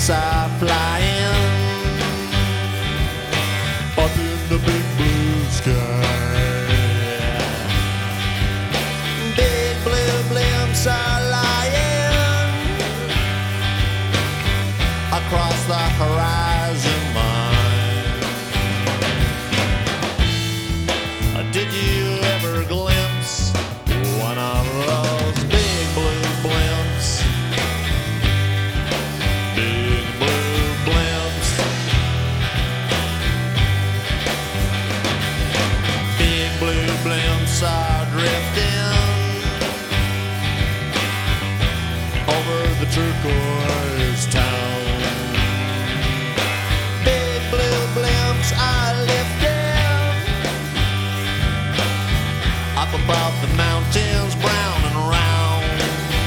blimps are flying up in the big blue sky. Big blue blimps are lying across the horizon line. Did you ever glimpse one of those big blue blimps? Big blue blimps. Big blue blimps are drifting over the turquoise town. Big blue blimps are lifting up above the mountains, brown and round.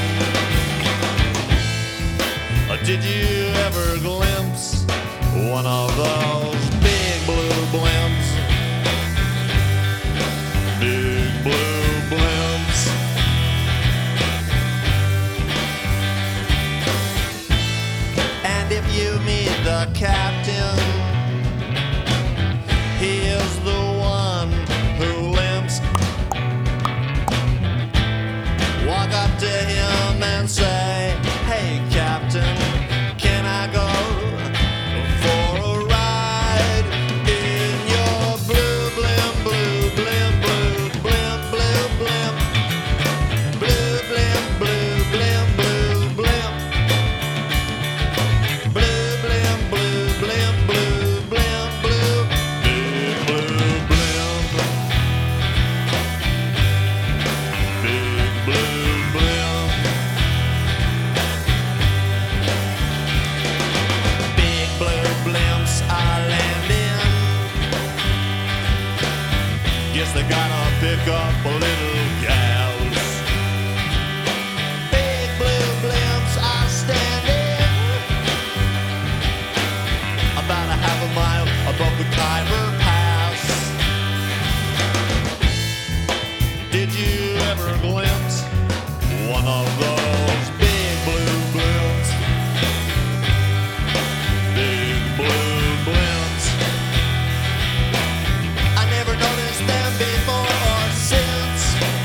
Did you ever glimpse one of those big blue blimps? Big blue blimps. And if you meet the captain, he is the one who limps. Walk up to him and say, "Hey, Captain, can I go for a ride in your blue blimp, blue blimp, blue blimp, blue blimp, blue blimp, blue blimp, blue blimp, blue blimp, blue blimp, blue blimp, blue, big blue blimp, big blue blimp." Big blue blimps are landing. Guess they gotta pick up a little gals. Big blue blimps are standing about a half a mile above the Khyber Pass. Did you ever glimpse one of those big blue blimps? Big blue blimps. I never noticed them before or since.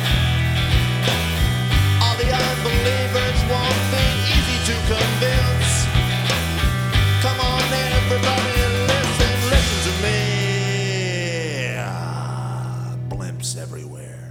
All the unbelievers won't be easy to convince. Come on, everybody, listen to me. Blimps everywhere.